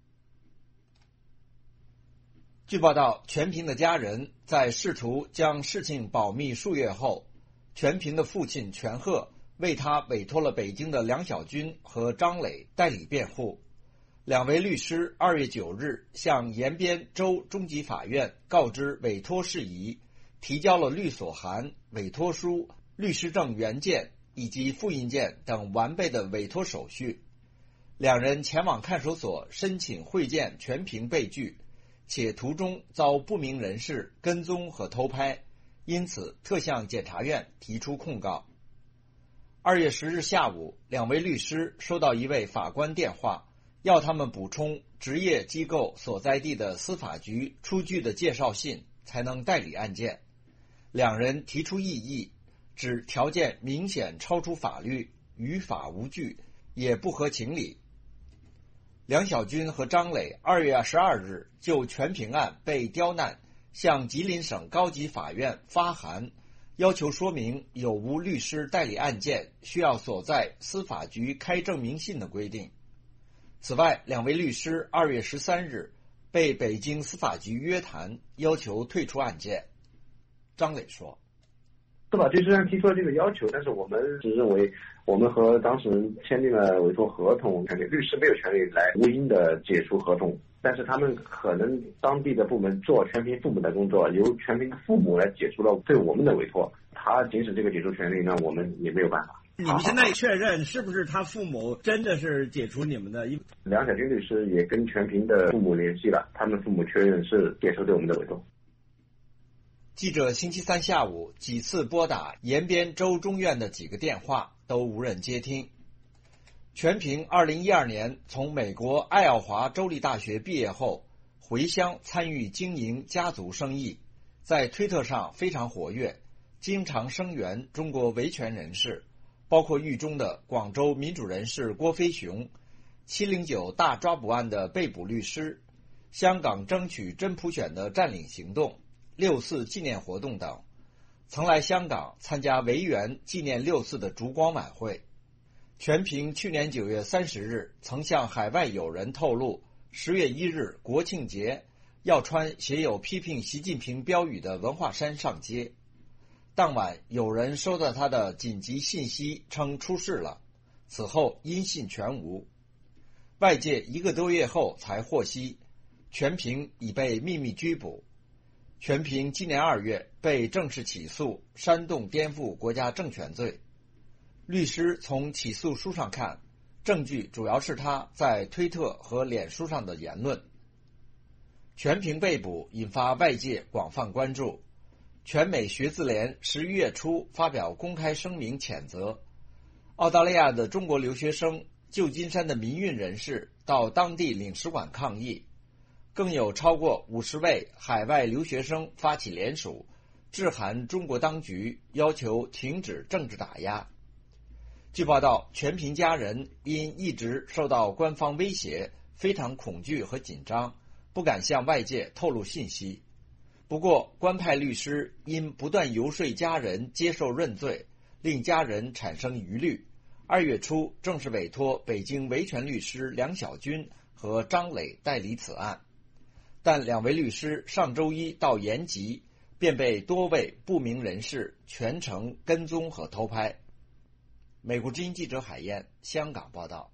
E: 据报道，全平的家人在试图将事情保密数月后，全平的父亲全贺为他委托了北京的梁小军和张磊代理辩护。两位律师2月9日向延边州中级法院告知委托事宜，提交了律所函、委托书、律师证原件以及复印件等完备的委托手续。两人前往看守所申请会见全平被拒，且途中遭不明人士跟踪和偷拍，因此特向检察院提出控告。2月10日下午，两位律师收到一位法官电话，要他们补充职业机构所在地的司法局出具的介绍信，才能代理案件。两人提出异议，指条件明显超出法律，于法无据，也不合情理。梁小军和张磊2月12日就全平案被刁难，向吉林省高级法院发函，要求说明有无律师代理案件需要所在司法局开证明信的规定。此外，两位律师2月13日被北京司法局约谈，要求退出案件。张磊说，
V: 司法局虽然提出了这个要求，但是我们只认为我们和当事人签订了委托合同，律师没有权利来无因的解除合同，但是他们可能当地的部门做全平父母的工作，由全平的父母来解除了对我们的委托，他行使这个解除权利呢，我们也没有办法。
W: 你们现在确认是不是他父母真的是解除你们的？
V: 梁小军律师也跟全平的父母联系了，他们父母确认是接受对我们的委托。
E: 记者星期三下午几次拨打延边州中院的几个电话都无人接听。全平2012年从美国爱奥华州立大学毕业后，回乡参与经营家族生意，在推特上非常活跃，经常声援中国维权人士，包括狱中的广州民主人士郭飞雄、709大抓捕案的被捕律师、香港争取真普选的占领行动、6·4纪念活动等，曾来香港参加维园纪念6·4的烛光晚会。全平去年9月30日曾向海外友人透露，10月1日国庆节要穿写有批评习近平标语的文化衫上街。当晚有人收到他的紧急信息称出事了，此后音信全无。外界1个多月后才获悉，全平已被秘密拘捕。全平今年2月被正式起诉煽动颠覆国家政权罪。律师从起诉书上看，证据主要是他在推特和脸书上的言论。全平被捕引发外界广泛关注。全美学字联11月初发表公开声明谴责。澳大利亚的中国留学生、旧金山的民运人士到当地领事馆抗议，更有超过50位海外留学生发起联署，致函中国当局，要求停止政治打压。 据报道，全平家人因一直受到官方威胁，非常恐惧和紧张，不敢向外界透露信息。不过，官派律师因不断游说家人接受认罪，令家人产生疑虑。2月初正式委托北京维权律师梁小军和张磊代理此案，但2位律师上周一到延吉，便被多位不明人士全程跟踪和偷拍。美国之音记者海燕，香港报道。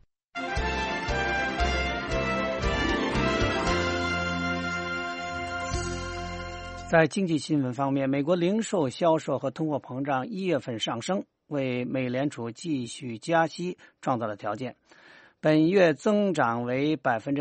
C: 在经济新闻方面，美国零售销售和通货膨胀1月份上升，为美联储继续加息创造了条件。本月增长为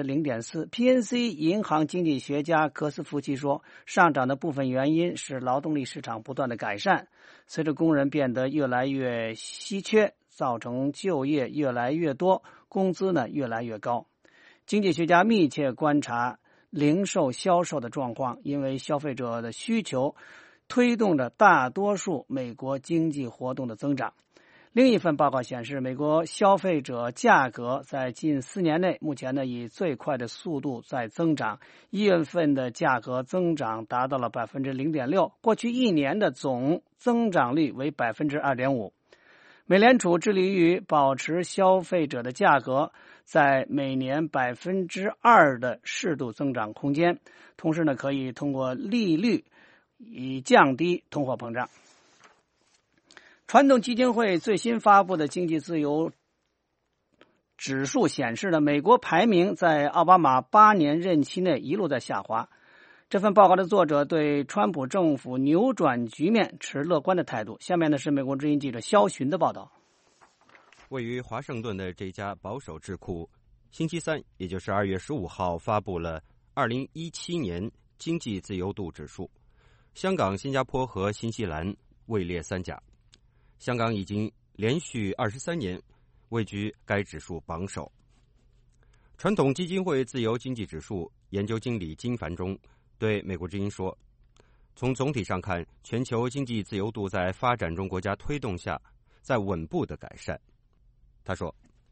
C: 0.4%。PNC 银行经济学家格斯夫奇说，上涨的部分原因是劳动力市场不断的改善，随着工人变得越来越稀缺，造成就业越来越多，工资呢越来越高。经济学家密切观察零售销售的状况，因为消费者的需求推动着大多数美国经济活动的增长。另一份报告显示，美国消费者价格在近4年内目前呢以最快的速度在增长，1月份的价格增长达到了 0.6%， 过去1年的总增长率为 2.5%。美联储致力于保持消费者的价格在每年 2% 的适度增长空间，同时呢可以通过利率以降低通货膨胀。传统基金会最新发布的经济自由指数显示呢，美国排名在奥巴马8年任期内一路在下滑。这份报告的作者对川普政府扭转局面持乐观的态度。下面呢是美国之音记者肖寻的报道。
F: 位于华盛顿的这家保守智库，星期三，也就是2月15号发布了2017年经济自由度指数，香港、新加坡和新西兰位列3甲。香港已经连续23年位居该指数榜首。传统基金会自由经济指数研究经理金凡中对美国之音说，从总体上看，全球经济自由度在发展中国家推动下在稳步的改善。他说，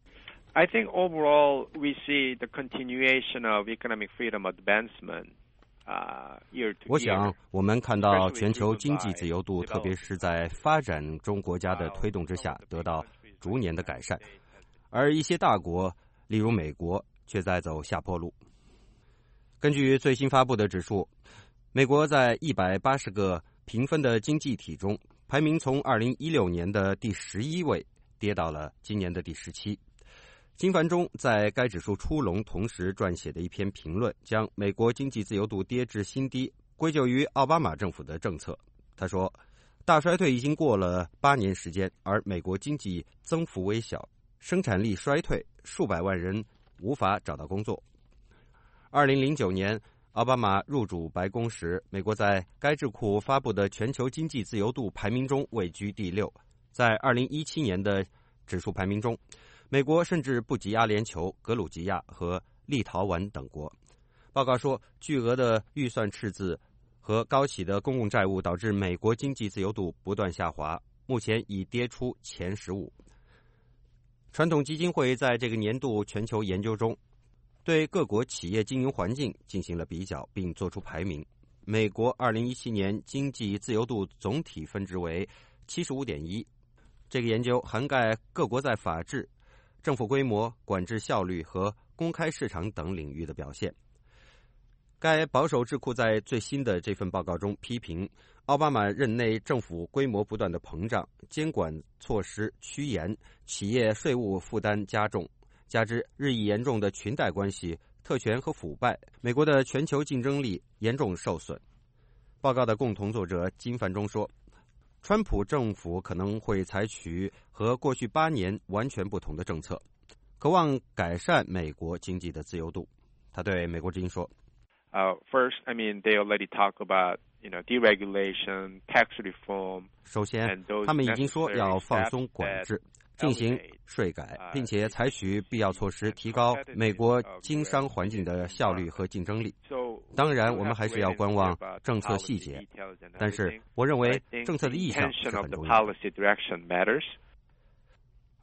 G: I think overall we see the continuation of economic freedom advancement
F: 我想我们看到全球经济自由度，特别是在发展中国家的推动之下得到逐年的改善，而一些大国例如美国却在走下坡路。根据最新发布的指数，美国在180个评分的经济体中排名从2016年的第11位跌到了今年的第17。金凡中在该指数出笼同时撰写的一篇评论，将美国经济自由度跌至新低归咎于奥巴马政府的政策。他说，大衰退已经过了8年时间，而美国经济增幅微小，生产力衰退，数百万人无法找到工作。2009年奥巴马入主白宫时，美国在该智库发布的全球经济自由度排名中位居第6。在2017年的指数排名中，美国甚至不及阿联酋、格鲁吉亚和立陶宛等国。报告说，巨额的预算赤字和高企的公共债务导致美国经济自由度不断下滑，目前已跌出前15。传统基金会在这个年度全球研究中，对各国企业经营环境进行了比较，并作出排名。美国2017年经济自由度总体分值为 75.1。这个研究涵盖各国在法治、政府规模、管制效率和公开市场等领域的表现。该保守智库在最新的这份报告中批评奥巴马任内政府规模不断的膨胀，监管措施趋严，企业税务负担加重，加之日益严重的裙带关系、特权和腐败，美国的全球竞争力严重受损。报告的共同作者金凡中说，川普政府可能会采取和过去8年完全不同的政策，渴望改善美国经济的自由度。他对美国之音说，
G: First, I mean, they already talk about, deregulation, tax reform.
F: 首先，他们已经说要放松管制，进行税改，并且采取必要措施，提高美国经商环境的效率和竞争力。当然，我们还是要观望政策细节，但是我认为政策的意向是很重要的。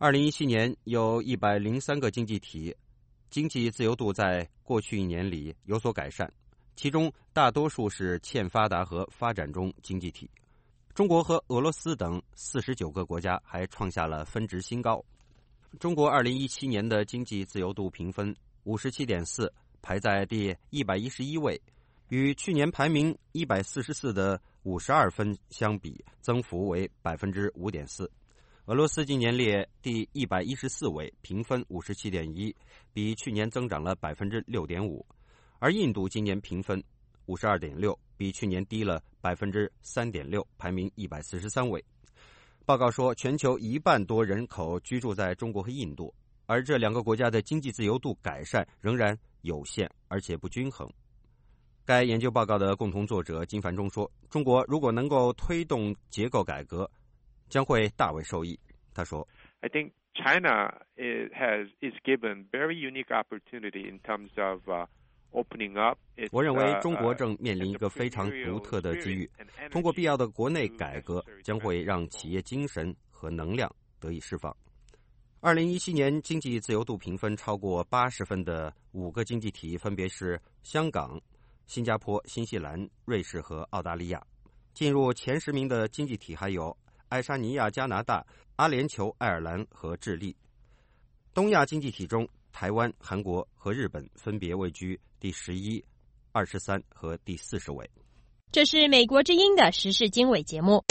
F: 2017年有103个经济体经济自由度在过去1年里有所改善，其中大多数是欠发达和发展中经济体。中国和俄罗斯等49个国家还创下了分值新高。中国2017年的经济自由度评分 57.4， 排在第111位，与去年排名144的52分相比，增幅为 5.4%。俄罗斯今年列第114位，评分 57.1， 比去年增长了 6.5%， 而印度今年评分 52.6， 比去年低了 3.6%， 排名143位。报告说，全球1半多人口居住在中国和印度，而这2个国家的经济自由度改善仍然有限，而且不均衡。该研究报告的共同作者金凡中说，中国如果能够推动结构改革，将会大为受益。他说
G: I think China is given very unique opportunity in terms of opening up.
F: 我认为中国正面临一个非常独特的机遇，通过必要的国内改革，将会让企业精神和能量得以释放。2017年经济自由度评分超过80分的5个经济体分别是香港、新加坡、新西兰、瑞士和澳大利亚。进入前10名的经济体还有爱沙尼亚、加拿大、阿联酋、爱尔兰和智利。东亚经济体中，台湾、韩国和日本分别位居第11、23和第40位。
H: 这是美国之音的时事经纬节目。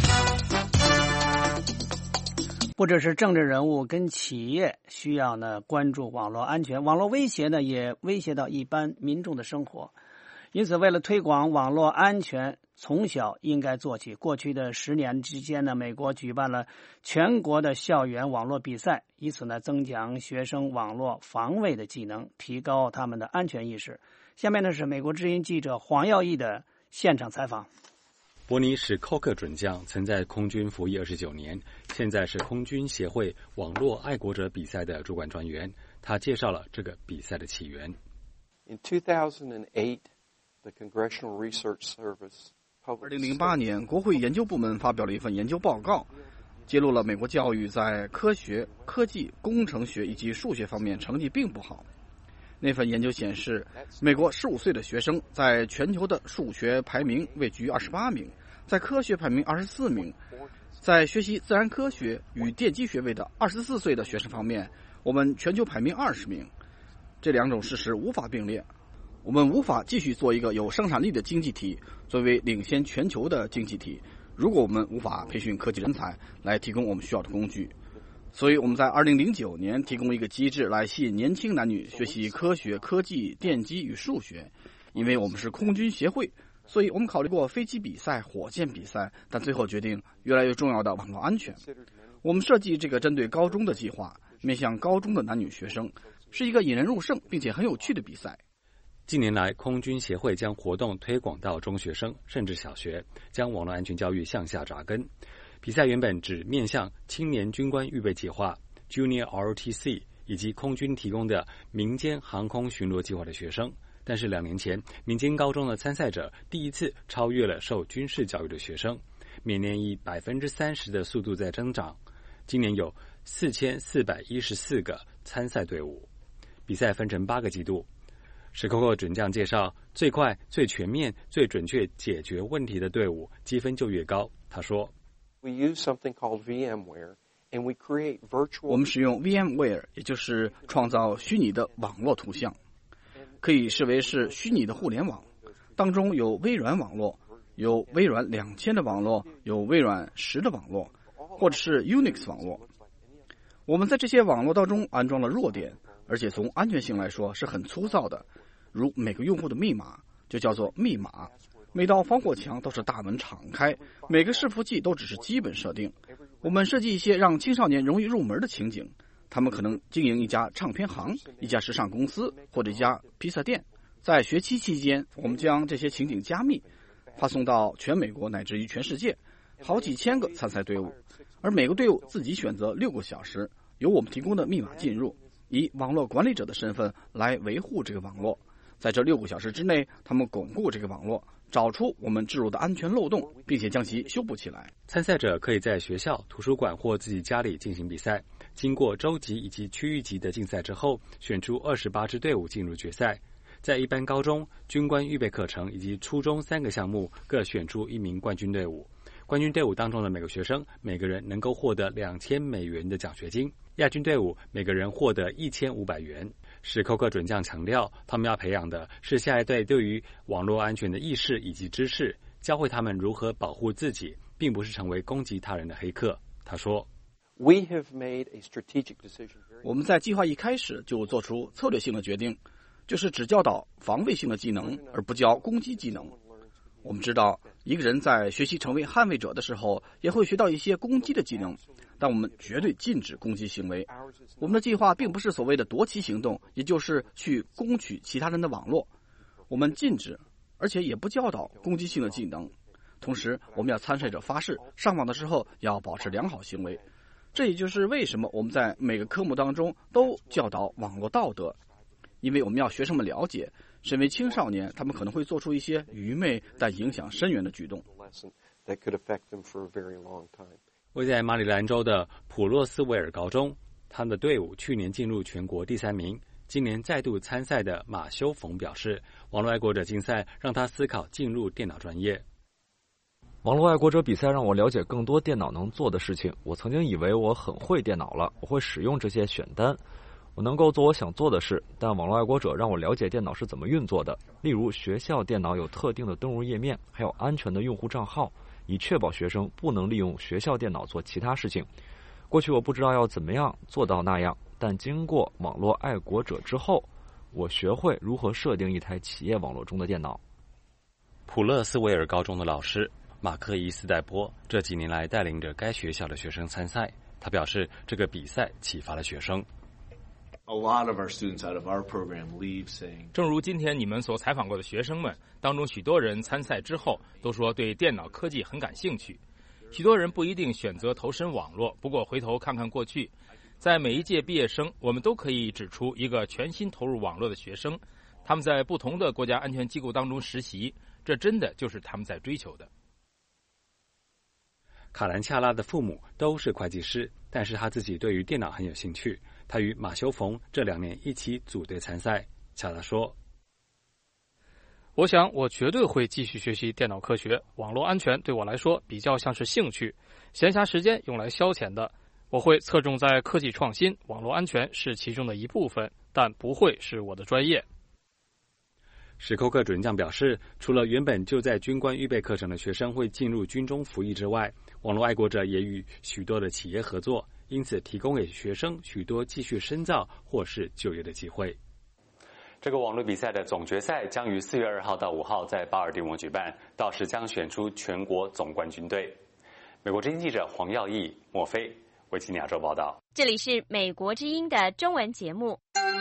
C: 不只是政治人物跟企业需要关注网络安全，网络威胁也威胁到一般民众的生活。因此，为了推广网络安全，从小应该做起。过去的10年之间美国举办了全国的校园网络比赛，以此增强学生网络防卫的技能，提高他们的安全意识。下面是美国之音记者黄耀义的现场采访。
A: 伯尼史寇克准将曾在空军服役29年，现在是空军协会网络爱国者比赛的主管专员。他介绍了这个比赛的起源。
I: In 2008, the Congressional Research Service
R: 2008年，国会研究部门发表了一份研究报告，揭露了美国教育在科学、科技、工程学以及数学方面成绩并不好。那份研究显示，美国15岁的学生在全球的数学排名位居28名，在科学排名24名，在学习自然科学与电机学位的24岁的学生方面，我们全球排名20名。这2种事实无法并列。我们无法继续做一个有生产力的经济体，作为领先全球的经济体，如果我们无法培训科技人才来提供我们需要的工具。所以我们在2009年提供一个机制来吸引年轻男女学习科学、科技、电机与数学。因为我们是空军协会，所以我们考虑过飞机比赛、火箭比赛，但最后决定越来越重要的网络安全。我们设计这个针对高中的计划，面向高中的男女学生，是一个引人入胜并且很有趣的比赛。
A: 近年来，空军协会将活动推广到中学生甚至小学，将网络安全教育向下扎根。比赛原本只面向青年军官预备计划 Junior ROTC 以及空军提供的民间航空巡逻计划的学生，但是2年前，民间高中的参赛者第一次超越了受军事教育的学生，每年以 30% 的速度在增长。今年有4414个参赛队伍。比赛分成8个季度。史寇克准将介绍，最快、最全面、最准确解决问题的队伍积分就越高。他说
I: We use something called VMware, and we create virtual...
R: 我们使用 VMware， 也就是创造虚拟的网络图像，可以视为是虚拟的互联网。当中有微软网络，有微软2000的网络，有微软10的网络，或者是 Unix 网络。我们在这些网络当中安装了弱点，而且从安全性来说是很粗糙的，如每个用户的密码就叫做密码，每道防火墙都是大门敞开，每个伺服器都只是基本设定。我们设计一些让青少年容易入门的情景，他们可能经营一家唱片行、一家时尚公司或者一家披萨店。在学期期间，我们将这些情景加密，发送到全美国乃至于全世界好几千个参赛队伍，而每个队伍自己选择6个小时，由我们提供的密码进入，以网络管理者的身份来维护这个网络。在这6个小时之内，他们巩固这个网络，找出我们置入的安全漏洞，并且将其修补起来。
A: 参赛者可以在学校、图书馆或自己家里进行比赛， 经过州级以及区域级的竞赛之后，选出28支队伍进入决赛。在一般高中、军官预备课程以及初中3个项目各选出1名冠军队伍。冠军队伍当中的每个学生，每个人能够获得$2000的奖学金。亚军队伍每个人获得$1500。史寇克准将强调，他们要培养的是下一代对于网络安全的意识以及知识，教会他们如何保护自己，并不是成为攻击他人的黑客。他说，
R: 我们在计划一开始就做出策略性的决定，就是只教导防卫性的技能，而不教攻击技能。我们知道，一个人在学习成为捍卫者的时候，也会学到一些攻击的技能，但我们绝对禁止攻击行为。我们的计划并不是所谓的夺旗行动，也就是去攻取其他人的网络。我们禁止，而且也不教导攻击性的技能。同时，我们要参赛者发誓，上网的时候要保持良好行为。这也就是为什么我们在每个科目当中都教导网络道德，因为我们要学生们了解，身为青少年，他们可能会做出一些愚昧但影响深远的举动。
A: 位在马里兰州的普洛斯维尔高中，他们的队伍去年进入全国第3名。今年再度参赛的马修冯表示，网络爱国者竞赛让他思考进入电脑专业。
D: 网络爱国者比赛让我了解更多电脑能做的事情。我曾经以为我很会电脑了，我会使用这些选单，我能够做我想做的事，但网络爱国者让我了解电脑是怎么运作的。例如，学校电脑有特定的登录页面，还有安全的用户账号，以确保学生不能利用学校电脑做其他事情。过去我不知道要怎么样做到那样，但经过网络爱国者之后，我学会如何设定一台企业网络中的电脑。
A: 普勒斯维尔高中的老师马克伊斯戴波这几年来带领着该学校的学生参赛，他表示这个比赛启发了学生。
J: 正如今天你们所采访过的学生们当中，许多人参赛之后都说对电脑科技很感兴趣。许多人不一定选择投身网络，不过回头看看过去，在每一届毕业生，我们都可以指出一个全心投入网络的学生，他们在不同的国家安全机构当中实习，这真的就是他们在追求的。
A: 卡兰恰拉的父母都是会计师，但是他自己对于电脑很有兴趣。他与马修冯这2年一起组队参赛。恰拉说，
K: 我想我绝对会继续学习电脑科学，网络安全对我来说比较像是兴趣，闲暇时间用来消遣的。我会侧重在科技创新，网络安全是其中的一部分，但不会是我的专业。
A: 史寇克准将表示，除了原本就在军官预备课程的学生会进入军中服役之外，网络爱国者也与许多的企业合作，因此提供给学生许多继续深造或是就业的机会。这个网络比赛的总决赛将于4月2号到5号在巴尔的摩举办，到时将选出全国总冠军队。美国之音记者黄耀义、莫非，维吉尼亚州报道。
H: 这里是美国之音的中文节目。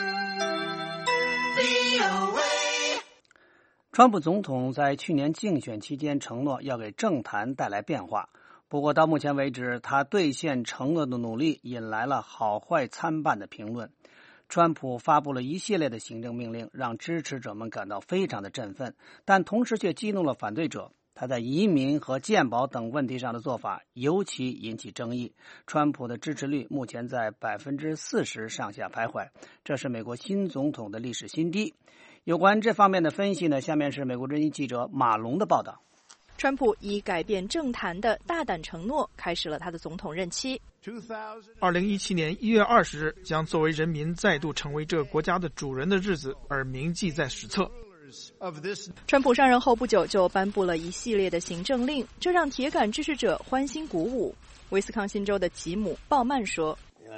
C: 川普总统在去年竞选期间承诺要给政坛带来变化，不过到目前为止，他兑现承诺的努力引来了好坏参半的评论。川普发布了一系列的行政命令，让支持者们感到非常的振奋，但同时却激怒了反对者。他在移民和健保等问题上的做法尤其引起争议。川普的支持率目前在40%上下徘徊，这是美国新总统的历史新低。有关这方面的分析呢，下面是美国之音记者马龙的报道。
L: 川普以改变政坛的大胆承诺开始了他的总统任期。
X: 2017年1月20日将作为人民再度成为这个国家的主人的日子而铭记在史册。
L: 川普上任后不久就颁布了一系列的行政令，这让铁杆支持者欢欣鼓舞。威斯康星州的吉姆·鲍曼说，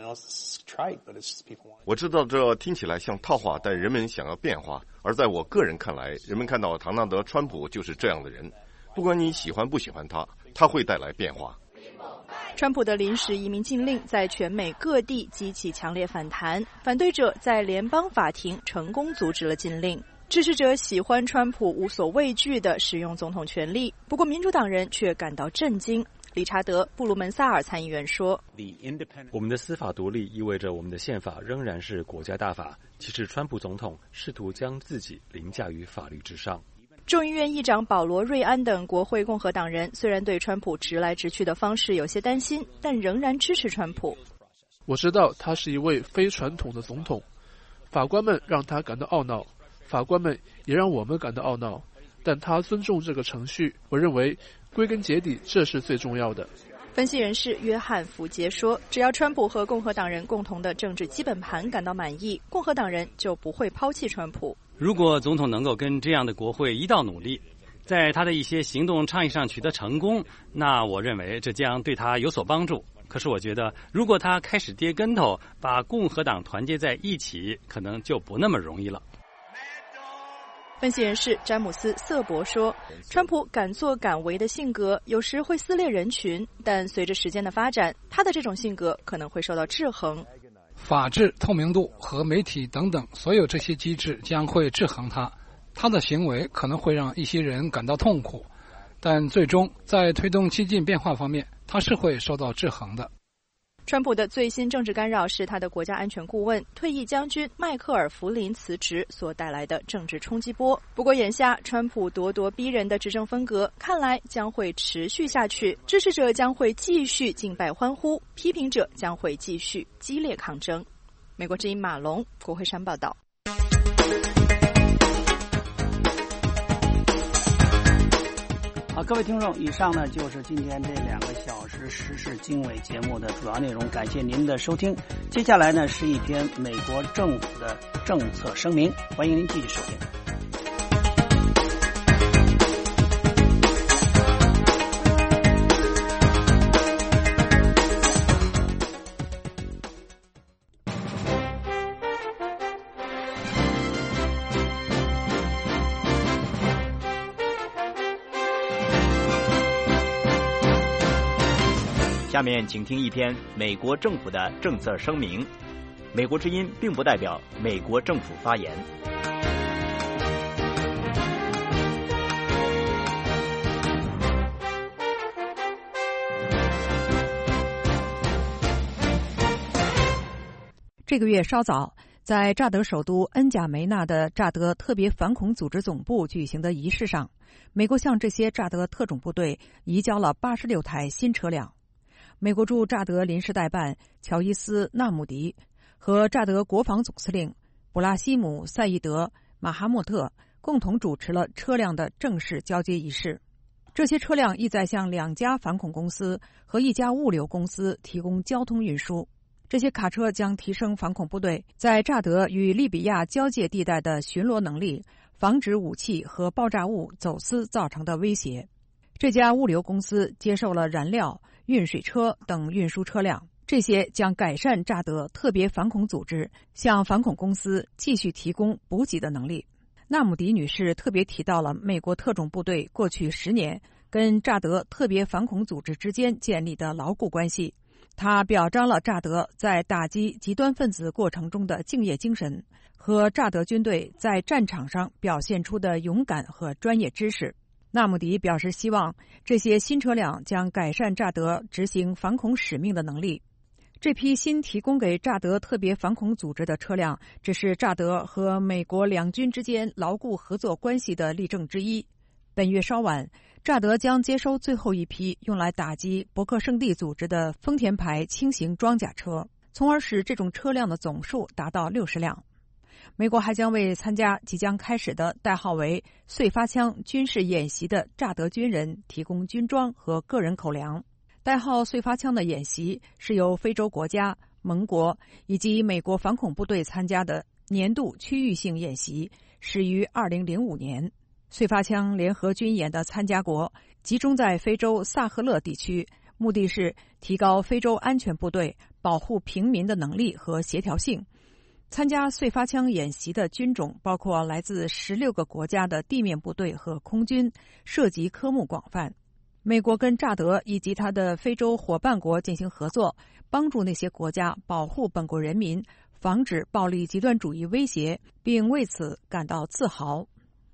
Y: 我知道这听起来像套话，但人们想要变化，而在我个人看来，人们看到唐纳德·川普就是这样的人，不管你喜欢不喜欢他，他会带来变化。
L: 川普的临时移民禁令在全美各地激起强烈反弹，反对者在联邦法庭成功阻止了禁令。支持者喜欢川普无所畏惧地使用总统权力，不过民主党人却感到震惊。理查德·布鲁门萨尔参议员说，
A: 我们的司法独立意味着我们的宪法仍然是国家大法，其实川普总统试图将自己凌驾于法律之上。
L: 众议院议长保罗·瑞安等国会共和党人虽然对川普直来直去的方式有些担心，但仍然支持川普。
N: 我知道他是一位非传统的总统，法官们让他感到懊恼，法官们也让我们感到懊恼，但他尊重这个程序，我认为归根结底这是最重要的。
L: 分析人士约翰·福杰说，只要川普和共和党人共同的政治基本盘感到满意，共和党人就不会抛弃川普。
A: 如果总统能够跟这样的国会一道努力，在他的一些行动倡议上取得成功，那我认为这将对他有所帮助。可是我觉得，如果他开始跌跟头，把共和党团结在一起，可能就不那么容易了。
L: 分析人士詹姆斯·瑟伯说，川普敢作敢为的性格有时会撕裂人群，但随着时间的发展，他的这种性格可能会受到制衡。
O: 法治、透明度和媒体等等，所有这些机制将会制衡他。他的行为可能会让一些人感到痛苦，但最终在推动激进变化方面，他是会受到制衡的。
L: 川普的最新政治干扰是他的国家安全顾问、退役将军迈克尔·弗林辞职所带来的政治冲击波。不过眼下，川普咄咄逼人的执政风格看来将会持续下去，支持者将会继续敬拜欢呼，批评者将会继续激烈抗争。美国之音马龙，国会山报道。
C: 好，各位听众，以上呢就是今天这2个小时时事经纬节目的主要内容，感谢您的收听。接下来呢是一篇美国政府的政策声明，欢迎您继续收听。
P: 下面请听一篇美国政府的政策声明。美国之音并不代表美国政府发言。
Q: 这个月稍早，在乍得首都恩贾梅纳的乍得特别反恐组织总部举行的仪式上，美国向这些乍得特种部队移交了86台新车辆。美国驻乍得临时代办乔伊斯·纳姆迪和乍得国防总司令布拉希姆·赛义德·马哈默特共同主持了车辆的正式交接仪式。这些车辆意在向2家反恐公司和1家物流公司提供交通运输。这些卡车将提升反恐部队在乍得与利比亚交界地带的巡逻能力，防止武器和爆炸物走私造成的威胁。这家物流公司接受了燃料、运水车等运输车辆，这些将改善乍得特别反恐组织向反恐公司继续提供补给的能力。纳姆迪女士特别提到了美国特种部队过去10年跟乍得特别反恐组织之间建立的牢固关系。她表彰了乍得在打击极端分子过程中的敬业精神和乍得军队在战场上表现出的勇敢和专业知识。纳姆迪表示希望这些新车辆将改善乍得执行反恐使命的能力。这批新提供给乍得特别反恐组织的车辆只是乍得和美国两军之间牢固合作关系的例证之一。本月稍晚，乍得将接收最后一批用来打击伯克圣地组织的丰田牌轻型装甲车，从而使这种车辆的总数达到60辆。美国还将为参加即将开始的代号为碎发枪军事演习的乍得军人提供军装和个人口粮。代号碎发枪的演习是由非洲国家、盟国以及美国反恐部队参加的年度区域性演习，始于2005年。碎发枪联合军演的参加国集中在非洲萨赫勒地区，目的是提高非洲安全部队保护平民的能力和协调性。参加碎发枪演习的军种包括来自16个国家的地面部队和空军，涉及科目广泛。美国跟乍得以及他的非洲伙伴国进行合作，帮助那些国家保护本国人民，防止暴力极端主义威胁，并为此感到自豪。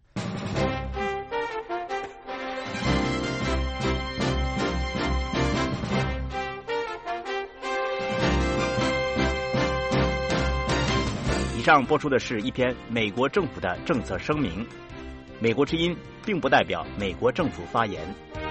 P: 以上播出的是一篇美国政府的政策声明。美国之音并不代表美国政府发言。